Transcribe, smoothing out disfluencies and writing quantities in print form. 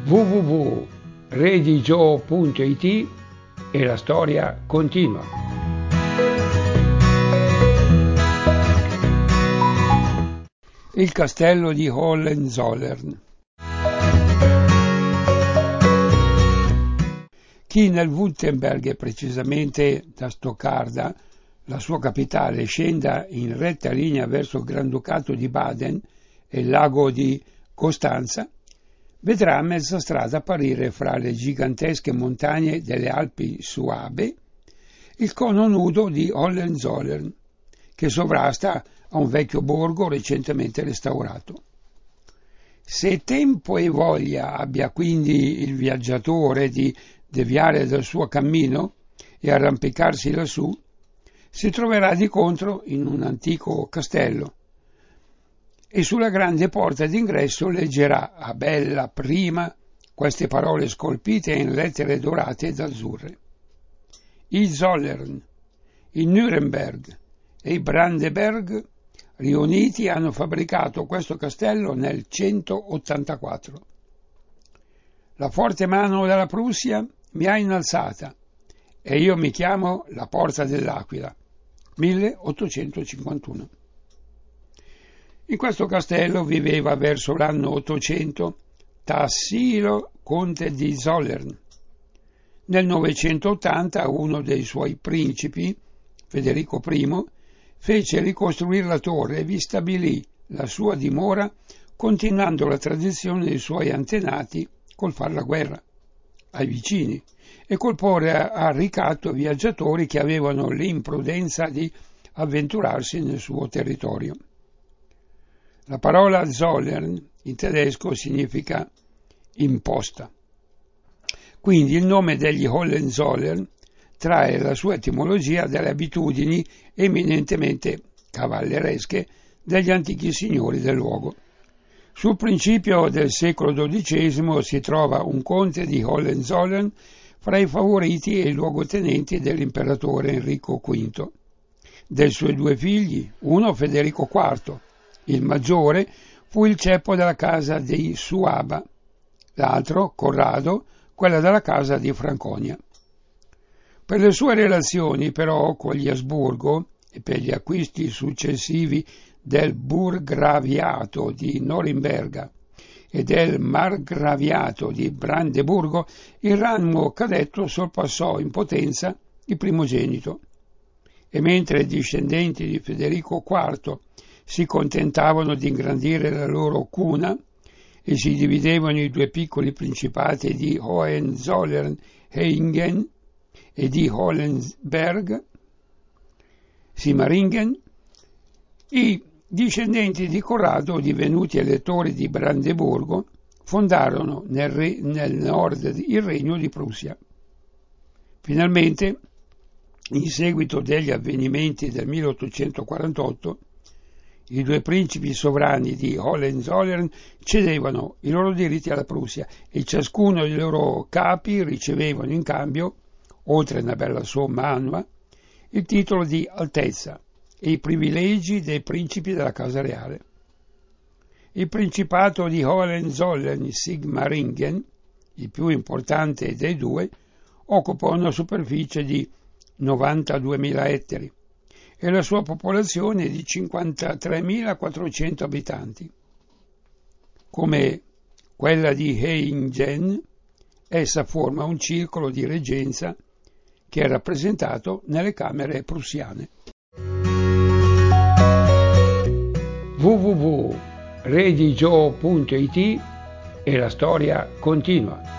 www.redigio.it e la storia continua. Il castello di Hohenzollern. Chi nel Württemberg, e precisamente da Stoccarda, la sua capitale, scenda in retta linea verso il Granducato di Baden e il lago di Costanza, vedrà a mezza strada apparire fra le gigantesche montagne delle Alpi Suabe il cono nudo di Hohenzollern, che sovrasta a un vecchio borgo recentemente restaurato. Se tempo e voglia abbia quindi il viaggiatore di deviare dal suo cammino e arrampicarsi lassù, si troverà di contro in un antico castello e sulla grande porta d'ingresso leggerà a bella prima queste parole scolpite in lettere dorate ed azzurre. I Zollern, i Nuremberg e i Brandenberg riuniti hanno fabbricato questo castello nel 184. La forte mano della Prussia mi ha innalzata e io mi chiamo la Porta dell'Aquila. 1851. In questo castello viveva verso l'anno 800 Tassilo, conte di Zollern. Nel 980 uno dei suoi principi, Federico I, fece ricostruire la torre e vi stabilì la sua dimora, continuando la tradizione dei suoi antenati col far la guerra ai vicini e col porre a ricatto viaggiatori che avevano l'imprudenza di avventurarsi nel suo territorio. La parola Zollern in tedesco significa imposta. Quindi il nome degli Hohenzollern trae la sua etimologia dalle abitudini eminentemente cavalleresche degli antichi signori del luogo. Sul principio del secolo XII si trova un conte di Hohenzollern fra i favoriti e i luogotenenti dell'imperatore Enrico V. Dei suoi due figli, uno Federico IV, il maggiore, fu il ceppo della casa di Suaba, l'altro, Corrado, quella della casa di Franconia. Per le sue relazioni, però, con gli Asburgo e per gli acquisti successivi del Burgraviato di Norimberga e del Margraviato di Brandeburgo, il ramo cadetto sorpassò in potenza il primogenito. E mentre i discendenti di Federico IV si contentavano di ingrandire la loro cuna e si dividevano i due piccoli principati di Hohenzollern-Hechingen e di Hohenzberg-Simaringen, i discendenti di Corrado, divenuti elettori di Brandeburgo, fondarono nel nord il regno di Prussia. Finalmente, in seguito degli avvenimenti del 1848, i due principi sovrani di Hohenzollern cedevano i loro diritti alla Prussia e ciascuno dei loro capi ricevevano in cambio, oltre a una bella somma annua, il titolo di altezza e i privilegi dei principi della casa reale. Il principato di Hohenzollern-Sigmaringen, il più importante dei due, occupa una superficie di 92.000 ettari e la sua popolazione è di 53.400 abitanti. Come quella di Hechingen, essa forma un circolo di reggenza che è rappresentato nelle camere prussiane. www.redigio.it e la storia continua.